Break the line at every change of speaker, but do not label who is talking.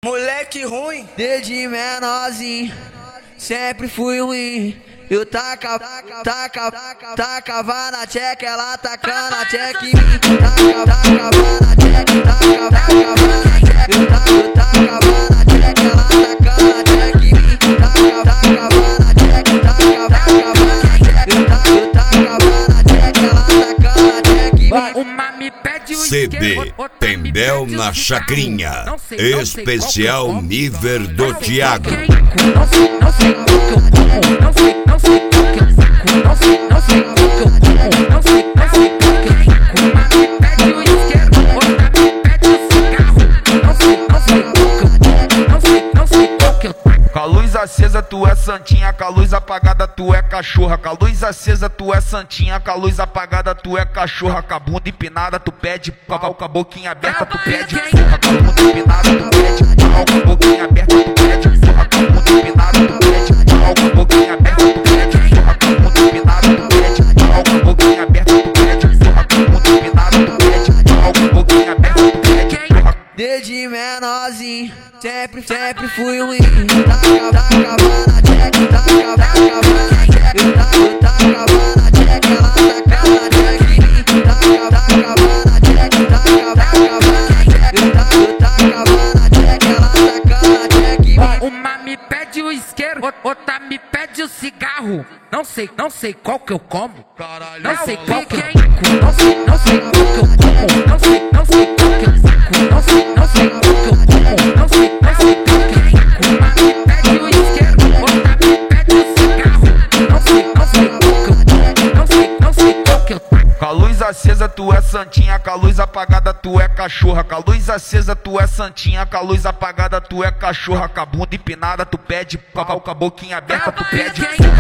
Moleque ruim,
Desde menorzinho, sempre fui ruim. Eu tacava na tcheca, ela tacava na tcheca em mim. Tacava na tcheca, tacava na tcheca. Eu tacava na tcheca, ela tacava na tcheca em mim. Tacava na tcheca, tacava na tcheca. Eu tacava na tcheca, ela tacava na tcheca em mim.
Uma me pede o
CD Tendel na Chacrinha, especial nível do Thiago.
Não sei o que eu como, não sei o que eu saco, não sei o que eu como, não sei o que eu saco. Uma me pede o isqueiro, outra me pede o cigarro. Não sei o que eu como, não sei o que eu saco.
Com a luz acesa tu é santinha, com a luz apagada tu é cachorra. Com a luz acesa tu é santinha, com a luz apagada tu é cachorra. Com a bunda empinada tu pede pau, com a boquinha aberta tu pede porra. Com a bunda empinada tu pede pau, com a boquinha aberta tu pede porra. Com a bunda empinada tu pede pau, com a boquinha aberta tu pede porra. Com a bunda empinada tu pede pau, com a boquinha aberta tu pede porra. Com a bunda empinada tu pede pau, com a boquinha aberta tu pede porra.
Desde menorzinho, sempre fui ruim. Tacava na tcheca, tacava na tcheca. Eu tacava na tcheca, ela tacava na tcheca em mim. Tacava na tcheca, tacava na tcheca. Eu tacava na tcheca, ela tacava na tcheca em mim.
Uma me pede o isqueiro, outra me pede o cigarro. Não sei qual que eu como. Não sei qual que eu saco. Não sei qual que eu como. Não sei qual que eu saco. Não sei qual que eu como. Não sei qual que eu saco. Uma me pede o isqueiro, outra me pede o cigarro. Não sei qual que eu como. Não sei qual que eu saco.
Com a luz acesa tu é santinha, com a luz apagada tu é cachorra. Com a luz acesa tu é santinha, com a luz apagada tu é cachorra. Com a bunda empinada tu pede pau, com a boquinha aberta tu pede